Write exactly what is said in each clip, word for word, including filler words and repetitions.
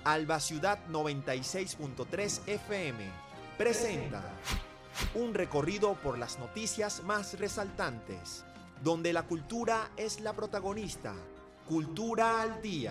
Alba Ciudad noventa y seis punto tres F M presenta un recorrido por las noticias más resaltantes, donde la cultura es la protagonista. Cultura al día.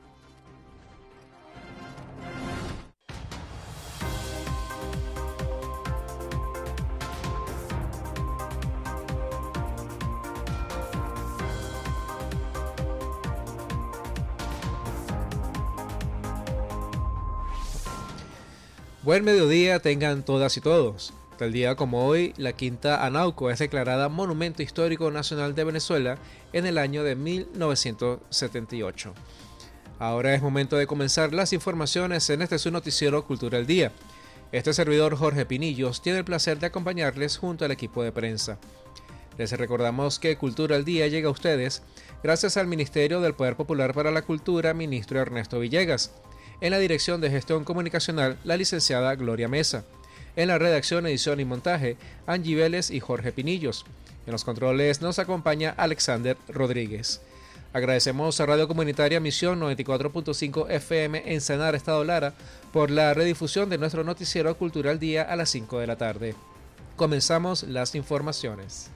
Buen mediodía tengan todas y todos. Tal día como hoy, la Quinta Anauco es declarada Monumento Histórico Nacional de Venezuela en el año de mil novecientos setenta y ocho. Ahora es momento de comenzar las informaciones en este su noticiero Cultura al Día. Este servidor Jorge Pinillos tiene el placer de acompañarles junto al equipo de prensa. Les recordamos que Cultura al Día llega a ustedes gracias al Ministerio del Poder Popular para la Cultura, ministro Ernesto Villegas. En la dirección de gestión comunicacional, la licenciada Gloria Mesa. En la redacción, edición y montaje, Angie Vélez y Jorge Pinillos. En los controles nos acompaña Alexander Rodríguez. Agradecemos a Radio Comunitaria Misión noventa y cuatro punto cinco F M en Sanar, Estado Lara, por la redifusión de nuestro noticiero Cultural Día a las cinco de la tarde. Comenzamos las informaciones.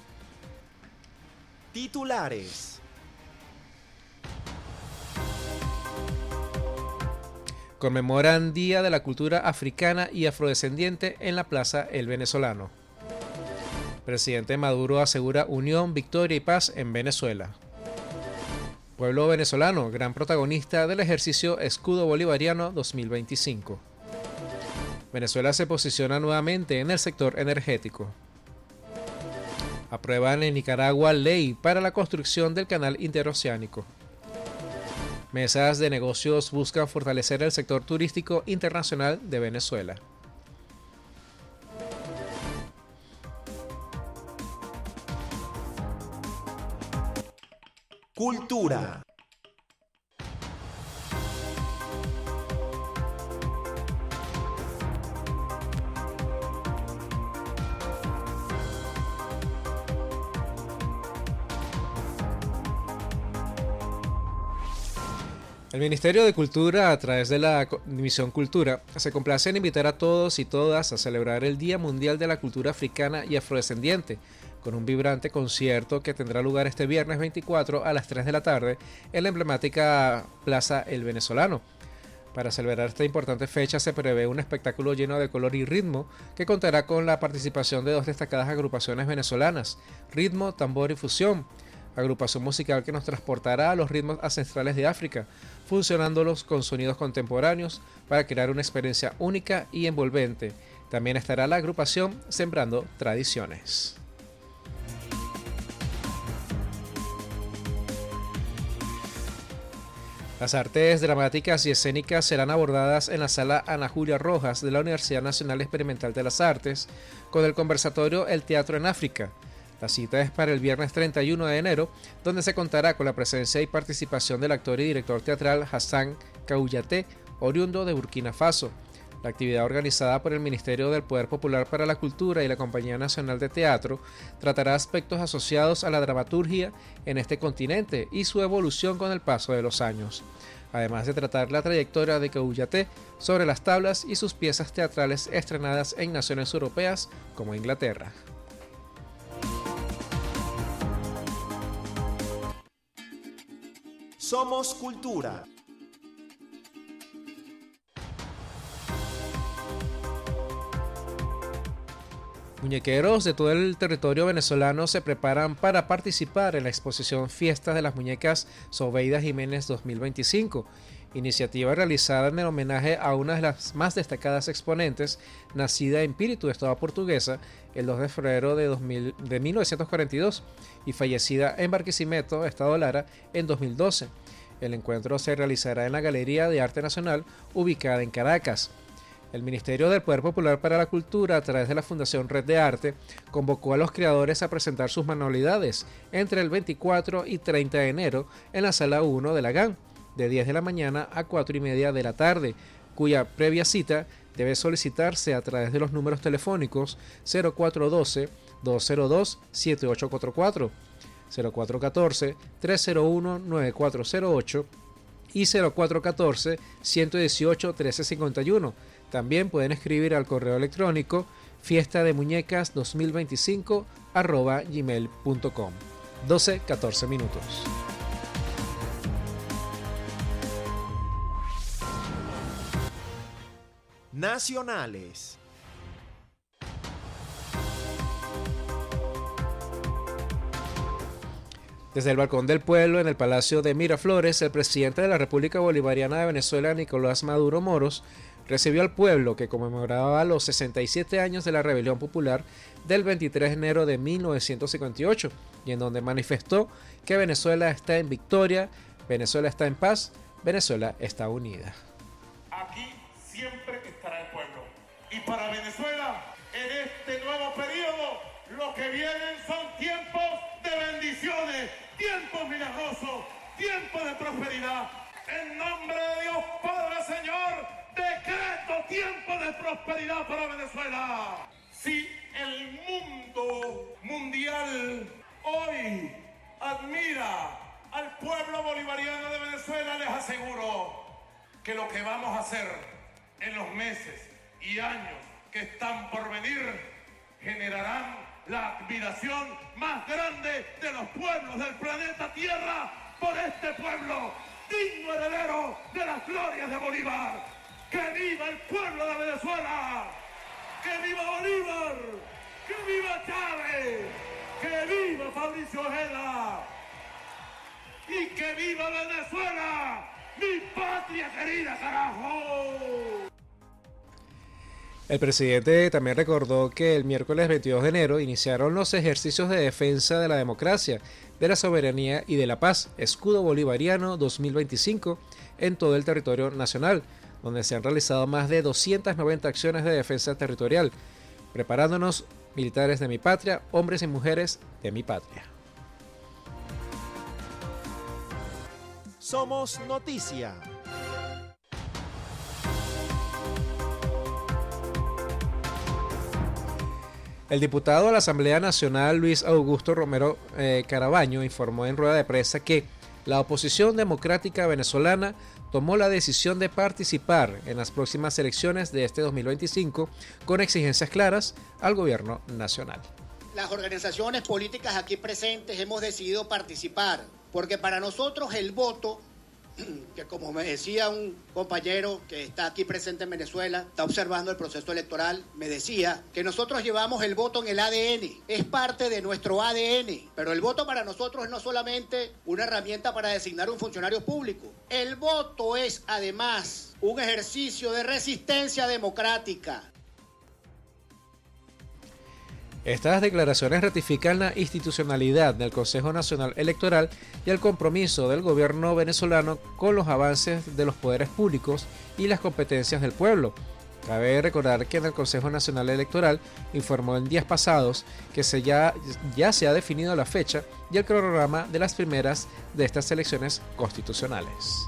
Titulares. Conmemoran Día de la Cultura Africana y Afrodescendiente en la Plaza El Venezolano. Presidente Maduro asegura unión, victoria y paz en Venezuela. Pueblo venezolano, gran protagonista del ejercicio Escudo Bolivariano dos mil veinticinco. Venezuela se posiciona nuevamente en el sector energético. Aprueban en Nicaragua ley para la construcción del canal interoceánico. Mesas de negocios buscan fortalecer el sector turístico internacional de Venezuela. Cultura. El Ministerio de Cultura, a través de la Misión Cultura, se complace en invitar a todos y todas a celebrar el Día Mundial de la Cultura Africana y Afrodescendiente, con un vibrante concierto que tendrá lugar este viernes veinticuatro a las tres de la tarde en la emblemática Plaza El Venezolano. Para celebrar esta importante fecha se prevé un espectáculo lleno de color y ritmo que contará con la participación de dos destacadas agrupaciones venezolanas, Ritmo, Tambor y Fusión, agrupación musical que nos transportará a los ritmos ancestrales de África, funcionándolos con sonidos contemporáneos para crear una experiencia única y envolvente. También estará la agrupación Sembrando Tradiciones. Las artes dramáticas y escénicas serán abordadas en la sala Ana Julia Rojas de la Universidad Nacional Experimental de las Artes con el conversatorio El Teatro en África. La cita es para el viernes treinta y uno de enero, donde se contará con la presencia y participación del actor y director teatral Hassan Kouyaté, oriundo de Burkina Faso. La actividad organizada por el Ministerio del Poder Popular para la Cultura y la Compañía Nacional de Teatro tratará aspectos asociados a la dramaturgia en este continente y su evolución con el paso de los años, además de tratar la trayectoria de Kouyaté sobre las tablas y sus piezas teatrales estrenadas en naciones europeas como Inglaterra. Somos Cultura. Muñequeros de todo el territorio venezolano se preparan para participar en la exposición Fiestas de las Muñecas Sobeida Jiménez dos mil veinticinco, iniciativa realizada en el homenaje a una de las más destacadas exponentes, nacida en Píritu, Estado Portuguesa, el dos de febrero de, dos mil, de mil novecientos cuarenta y dos y fallecida en Barquisimeto, Estado Lara, en dos mil doce. El encuentro se realizará en la Galería de Arte Nacional, ubicada en Caracas. El Ministerio del Poder Popular para la Cultura, a través de la Fundación Red de Arte, convocó a los creadores a presentar sus manualidades entre el veinticuatro y treinta de enero en la Sala uno de la G A N, de diez de la mañana a cuatro y media de la tarde, cuya previa cita debe solicitarse a través de los números telefónicos cero cuatro uno dos, dos cero dos, siete ocho cuatro cuatro, cero cuatro uno cuatro, tres cero uno, nueve cuatro cero ocho y cero cuatro uno cuatro, uno uno ocho, uno tres cinco uno. También pueden escribir al correo electrónico fiesta de muñecas dos mil veinticinco arroba gmail punto com. doce catorce minutos. Nacionales. Desde el balcón del pueblo en el Palacio de Miraflores, el presidente de la República Bolivariana de Venezuela, Nicolás Maduro Moros, recibió al pueblo que conmemoraba los sesenta y siete años de la rebelión popular del veintitrés de enero de mil novecientos cincuenta y ocho, y en donde manifestó que Venezuela está en victoria, Venezuela está en paz, Venezuela está unida. Aquí siempre estará el pueblo. Y para Venezuela, en este nuevo periodo, lo que vienen son tiempos de bendiciones, tiempos milagrosos, tiempos de prosperidad. En nombre de Dios Padre, Señor, decreto tiempo de prosperidad para Venezuela. Si el mundo mundial hoy admira al pueblo bolivariano de Venezuela, les aseguro que lo que vamos a hacer en los meses y años que están por venir generarán la admiración más grande de los pueblos del planeta Tierra por este pueblo, digno heredero de las glorias de Bolívar. ¡Que viva el pueblo de Venezuela! ¡Que viva Bolívar! ¡Que viva Chávez! ¡Que viva Fabricio Ojeda! ¡Y que viva Venezuela! ¡Mi patria querida, carajo! El presidente también recordó que el miércoles veintidós de enero iniciaron los ejercicios de defensa de la democracia, de la soberanía y de la paz, Escudo Bolivariano dos mil veinticinco, en todo el territorio nacional, donde se han realizado más de doscientas noventa acciones de defensa territorial, preparándonos militares de mi patria, hombres y mujeres de mi patria. Somos noticia. El diputado de la Asamblea Nacional Luis Augusto Romero eh, Carabaño informó en rueda de prensa que la oposición democrática venezolana tomó la decisión de participar en las próximas elecciones de este dos mil veinticinco con exigencias claras al gobierno nacional. Las organizaciones políticas aquí presentes hemos decidido participar porque para nosotros el voto, que como me decía un compañero que está aquí presente en Venezuela, está observando el proceso electoral, me decía que nosotros llevamos el voto en el A D N, es parte de nuestro A D N, pero el voto para nosotros es no solamente una herramienta para designar un funcionario público, el voto es además un ejercicio de resistencia democrática. Estas declaraciones ratifican la institucionalidad del Consejo Nacional Electoral y el compromiso del gobierno venezolano con los avances de los poderes públicos y las competencias del pueblo. Cabe recordar que en el Consejo Nacional Electoral informó en días pasados que se ya, ya se ha definido la fecha y el cronograma de las primeras de estas elecciones constitucionales.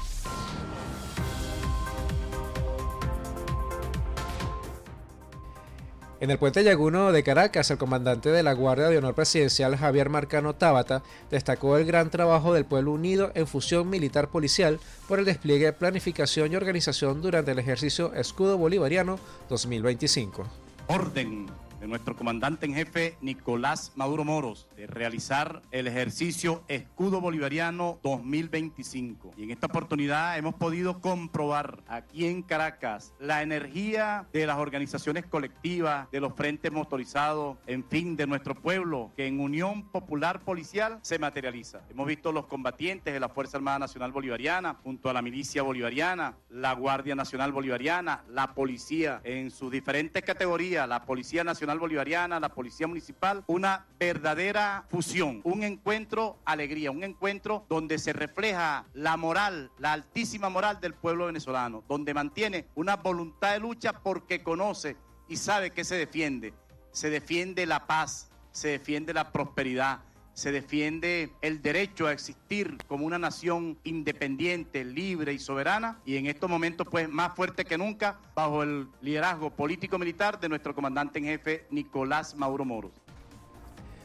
En el puente Llaguno de Caracas, el comandante de la Guardia de Honor Presidencial, Javier Marcano Tábata, destacó el gran trabajo del pueblo unido en fusión militar-policial por el despliegue, planificación y organización durante el ejercicio Escudo Bolivariano dos mil veinticinco. Orden de nuestro comandante en jefe Nicolás Maduro Moros de realizar el ejercicio Escudo Bolivariano dos mil veinticinco. Y en esta oportunidad hemos podido comprobar aquí en Caracas la energía de las organizaciones colectivas, de los frentes motorizados, en fin, de nuestro pueblo, que en Unión Popular Policial se materializa. Hemos visto los combatientes de la Fuerza Armada Nacional Bolivariana, junto a la Milicia Bolivariana, la Guardia Nacional Bolivariana, la Policía, en sus diferentes categorías, la Policía Nacional Bolivariana, la Policía Municipal, una verdadera fusión, un encuentro alegría, un encuentro donde se refleja la moral, la altísima moral del pueblo venezolano, donde mantiene una voluntad de lucha porque conoce y sabe que se defiende. Se defiende la paz, se defiende la prosperidad, se defiende el derecho a existir como una nación independiente, libre y soberana, y en estos momentos pues más fuerte que nunca bajo el liderazgo político-militar de nuestro comandante en jefe Nicolás Maduro Moros.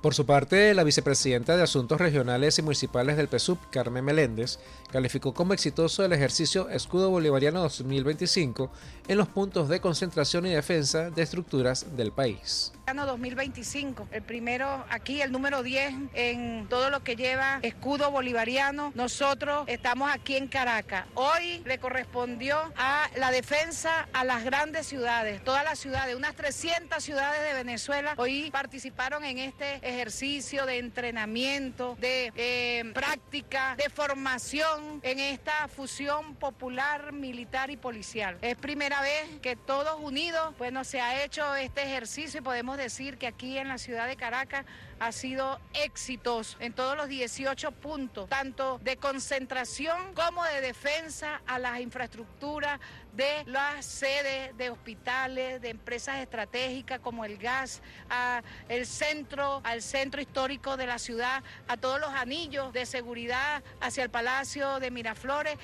Por su parte, la vicepresidenta de Asuntos Regionales y Municipales del P S U V, Carmen Meléndez, calificó como exitoso el ejercicio Escudo Bolivariano dos mil veinticinco en los puntos de concentración y defensa de estructuras del país. dos mil veinticinco, el primero aquí, el número diez en todo lo que lleva escudo bolivariano. Nosotros estamos aquí en Caracas. Hoy le correspondió a la defensa a las grandes ciudades, todas las ciudades, unas trescientas ciudades de Venezuela hoy participaron en este ejercicio de entrenamiento, de eh, práctica, de formación en esta fusión popular, militar y policial. Es primera vez que todos unidos, bueno, se ha hecho este ejercicio y podemos decir que aquí en la ciudad de Caracas ha sido exitoso en todos los dieciocho puntos, tanto de concentración como de defensa a las infraestructuras de las sedes de hospitales, de empresas estratégicas como el gas, a el centro, al centro histórico de la ciudad, a todos los anillos de seguridad hacia el Palacio de Miraflores.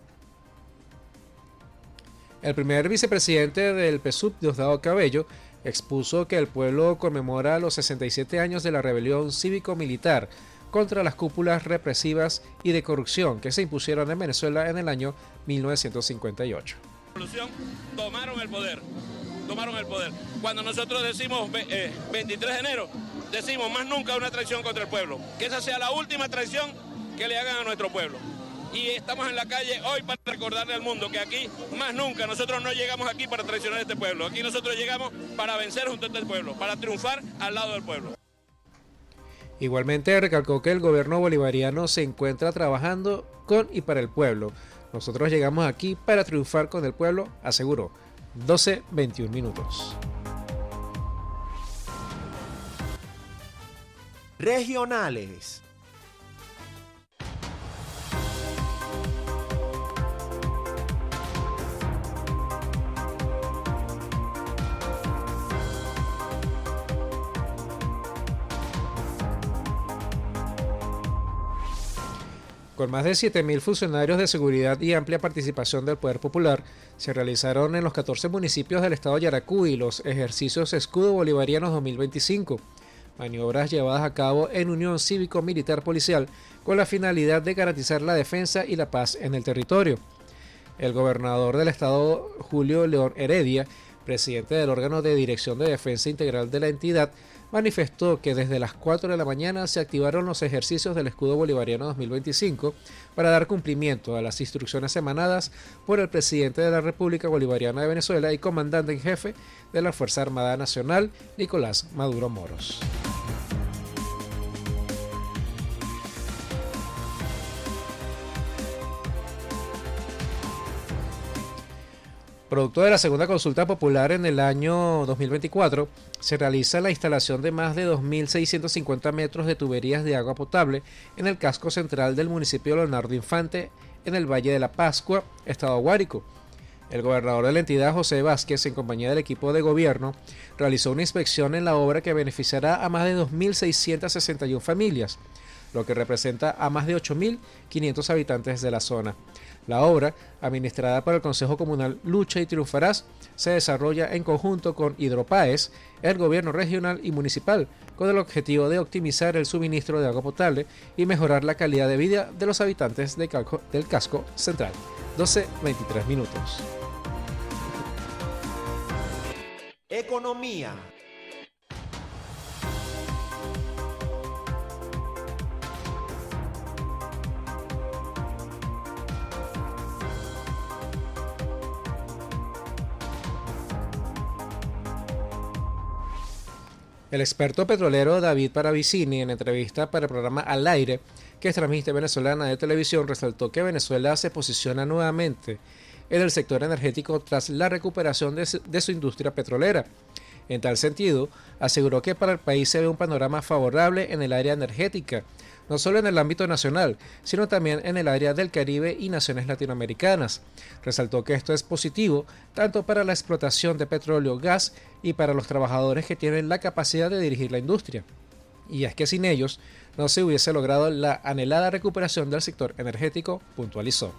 El primer vicepresidente del P S U V, Diosdado Cabello, expuso que el pueblo conmemora los sesenta y siete años de la rebelión cívico-militar contra las cúpulas represivas y de corrupción que se impusieron en Venezuela en el año mil novecientos cincuenta y ocho. Tomaron el poder, tomaron el poder. Cuando nosotros decimos eh, veintitrés de enero, decimos más nunca una traición contra el pueblo. Que esa sea la última traición que le hagan a nuestro pueblo. Y estamos en la calle hoy para recordarle al mundo que aquí, más nunca, nosotros no llegamos aquí para traicionar a este pueblo. Aquí nosotros llegamos para vencer junto a este pueblo, para triunfar al lado del pueblo. Igualmente recalcó que el gobierno bolivariano se encuentra trabajando con y para el pueblo. Nosotros llegamos aquí para triunfar con el pueblo, aseguró. doce veintiún minutos. Regionales. Con más de siete mil funcionarios de seguridad y amplia participación del Poder Popular, se realizaron en los catorce municipios del estado de Yaracuy los ejercicios Escudo Bolivarianos dos mil veinticinco, maniobras llevadas a cabo en unión cívico-militar policial con la finalidad de garantizar la defensa y la paz en el territorio. El gobernador del estado, Julio León Heredia, presidente del órgano de Dirección de Defensa Integral de la entidad, manifestó que desde las cuatro de la mañana se activaron los ejercicios del Escudo Bolivariano dos mil veinticinco para dar cumplimiento a las instrucciones emanadas por el presidente de la República Bolivariana de Venezuela y comandante en jefe de la Fuerza Armada Nacional, Nicolás Maduro Moros. Producto de la segunda consulta popular en el año dos mil veinticuatro, se realiza la instalación de más de dos mil seiscientos cincuenta metros de tuberías de agua potable en el casco central del municipio Leonardo Infante, en el Valle de la Pascua, estado Guárico. El gobernador de la entidad, José Vázquez, en compañía del equipo de gobierno, realizó una inspección en la obra que beneficiará a más de dos mil seiscientas sesenta y una familias, lo que representa a más de ocho mil quinientos habitantes de la zona. La obra, administrada por el Consejo Comunal Lucha y Triunfarás, se desarrolla en conjunto con Hidropaes, el gobierno regional y municipal, con el objetivo de optimizar el suministro de agua potable y mejorar la calidad de vida de los habitantes de calco, del casco central. doce veintitrés minutos. Economía. El experto petrolero David Paravicini, en entrevista para el programa Al Aire, que es transmite venezolana de televisión, resaltó que Venezuela se posiciona nuevamente en el sector energético tras la recuperación de su, de su industria petrolera. En tal sentido, aseguró que para el país se ve un panorama favorable en el área energética, no solo en el ámbito nacional, sino también en el área del Caribe y naciones latinoamericanas. Resaltó que esto es positivo tanto para la explotación de petróleo, gas y para los trabajadores que tienen la capacidad de dirigir la industria. Y es que sin ellos no se hubiese logrado la anhelada recuperación del sector energético, puntualizó.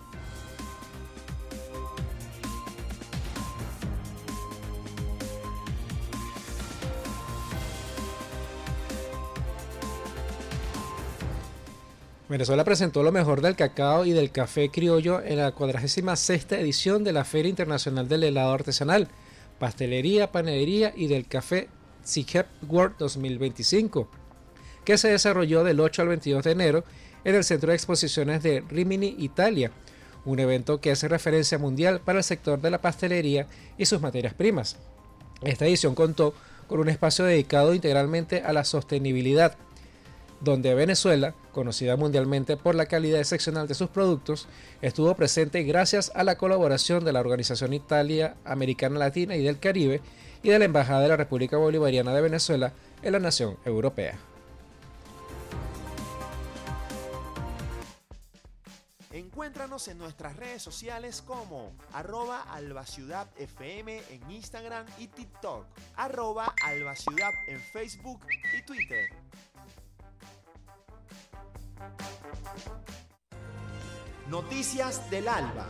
Venezuela presentó lo mejor del cacao y del café criollo en la cuadragésima sexta edición de la Feria Internacional del Helado Artesanal, Pastelería, Panadería y del Café CIGEP World dos mil veinticinco, que se desarrolló del ocho al veintidós de enero en el Centro de Exposiciones de Rimini, Italia, un evento que hace referencia mundial para el sector de la pastelería y sus materias primas. Esta edición contó con un espacio dedicado integralmente a la sostenibilidad, donde Venezuela, conocida mundialmente por la calidad excepcional de sus productos, estuvo presente gracias a la colaboración de la Organización Italia Americana Latina y del Caribe y de la Embajada de la República Bolivariana de Venezuela en la nación europea. Encuéntranos en nuestras redes sociales como arroba albaciudad fm en Instagram y TikTok, arroba albaciudad en Facebook y Twitter. Noticias del Alba.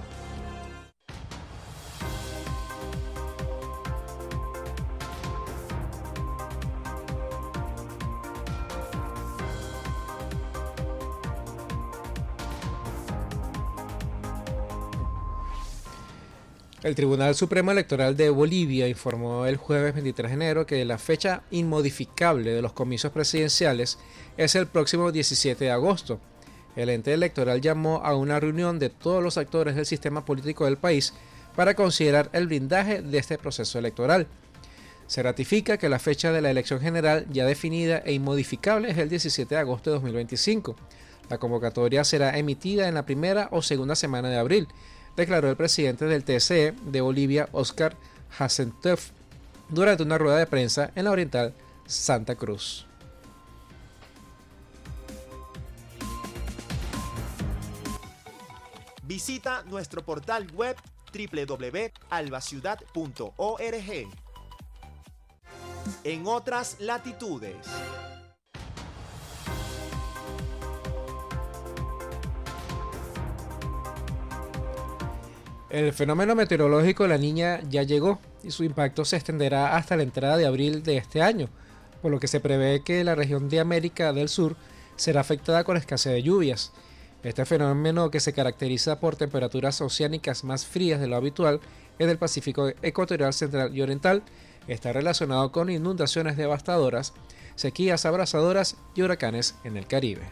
El Tribunal Supremo Electoral de Bolivia informó el jueves veintitrés de enero que la fecha inmodificable de los comicios presidenciales es el próximo diecisiete de agosto. El ente electoral llamó a una reunión de todos los actores del sistema político del país para considerar el blindaje de este proceso electoral. Se ratifica que la fecha de la elección general ya definida e inmodificable es el diecisiete de agosto de dos mil veinticinco. La convocatoria será emitida en la primera o segunda semana de abril, declaró el presidente del T S E de Bolivia, Oscar Hasenteuf, durante una rueda de prensa en la Oriental Santa Cruz. Visita nuestro portal web doble u doble u doble u punto albaciudad punto org. En otras latitudes. El fenómeno meteorológico La Niña ya llegó y su impacto se extenderá hasta la entrada de abril de este año, por lo que se prevé que la región de América del Sur será afectada con escasez de lluvias. Este fenómeno, que se caracteriza por temperaturas oceánicas más frías de lo habitual en el Pacífico ecuatorial, central y oriental, está relacionado con inundaciones devastadoras, sequías abrasadoras y huracanes en el Caribe.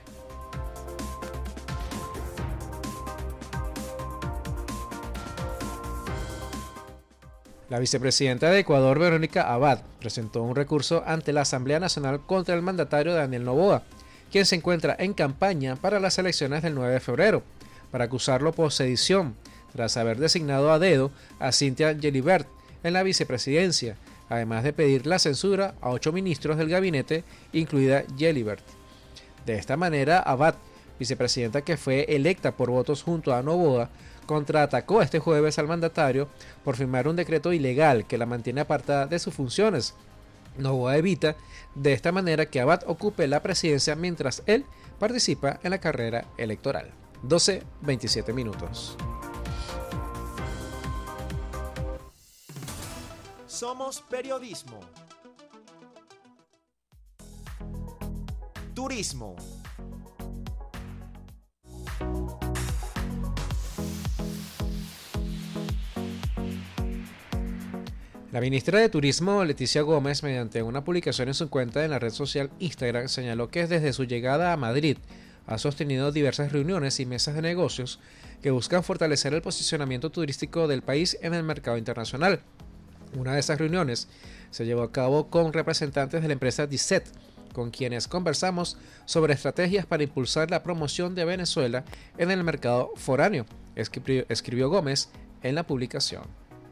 La vicepresidenta de Ecuador, Verónica Abad, presentó un recurso ante la Asamblea Nacional contra el mandatario Daniel Noboa, quien se encuentra en campaña para las elecciones del nueve de febrero, para acusarlo por sedición, tras haber designado a dedo a Cynthia Gelibert en la vicepresidencia, además de pedir la censura a ocho ministros del gabinete, incluida Gelibert. De esta manera, Abad, vicepresidenta que fue electa por votos junto a Noboa, contraatacó este jueves al mandatario por firmar un decreto ilegal que la mantiene apartada de sus funciones. Noboa evita de esta manera que Abad ocupe la presidencia mientras él participa en la carrera electoral. doce veintisiete minutos. Somos periodismo. Turismo. La ministra de Turismo, Leticia Gómez, mediante una publicación en su cuenta en la red social Instagram, señaló que desde su llegada a Madrid ha sostenido diversas reuniones y mesas de negocios que buscan fortalecer el posicionamiento turístico del país en el mercado internacional. Una de esas reuniones se llevó a cabo con representantes de la empresa Disset, con quienes conversamos sobre estrategias para impulsar la promoción de Venezuela en el mercado foráneo, escribió, escribió Gómez en la publicación.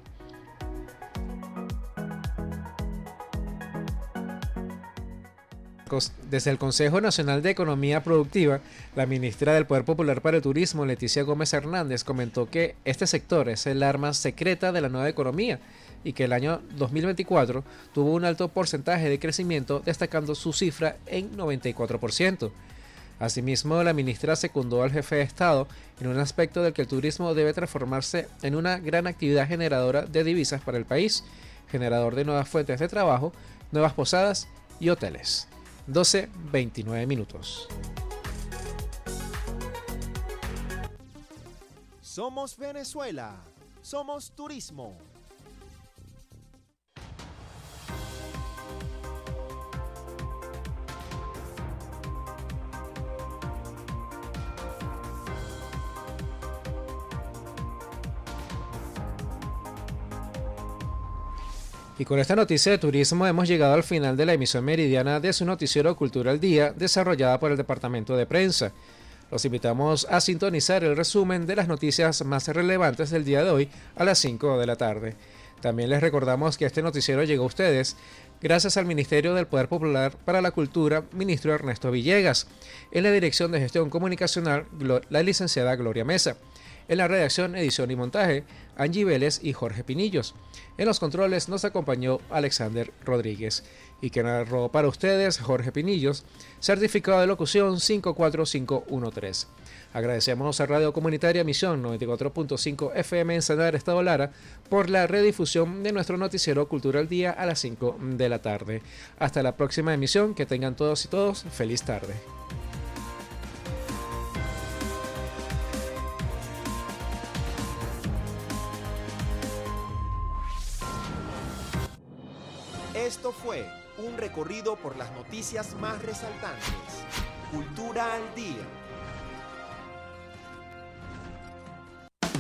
Desde el Consejo Nacional de Economía Productiva, la ministra del Poder Popular para el Turismo, Leticia Gómez Hernández, comentó que este sector es el arma secreta de la nueva economía y que el año dos mil veinticuatro tuvo un alto porcentaje de crecimiento, destacando su cifra en noventa y cuatro por ciento. Asimismo, la ministra secundó al jefe de Estado en un aspecto del que el turismo debe transformarse en una gran actividad generadora de divisas para el país, generador de nuevas fuentes de trabajo, nuevas posadas y hoteles. doce veintinueve minutos. Somos Venezuela. Somos turismo. Y con esta noticia de turismo hemos llegado al final de la emisión meridiana de su noticiero Cultura al Día, desarrollada por el Departamento de Prensa. Los invitamos a sintonizar el resumen de las noticias más relevantes del día de hoy a las cinco de la tarde. También les recordamos que este noticiero llegó a ustedes gracias al Ministerio del Poder Popular para la Cultura, ministro Ernesto Villegas. En la Dirección de Gestión Comunicacional, la licenciada Gloria Mesa. En la redacción, edición y montaje, Angie Vélez y Jorge Pinillos. En los controles nos acompañó Alexander Rodríguez. Y que narró para ustedes Jorge Pinillos, certificado de locución cinco cuatro cinco uno tres. Agradecemos a Radio Comunitaria Misión noventa y cuatro punto cinco F M en Sanar, Estado Lara, por la redifusión de nuestro noticiero Cultura al Día a las cinco de la tarde. Hasta la próxima emisión, que tengan todos y todos feliz tarde. Esto fue un recorrido por las noticias más resaltantes. Cultura al Día.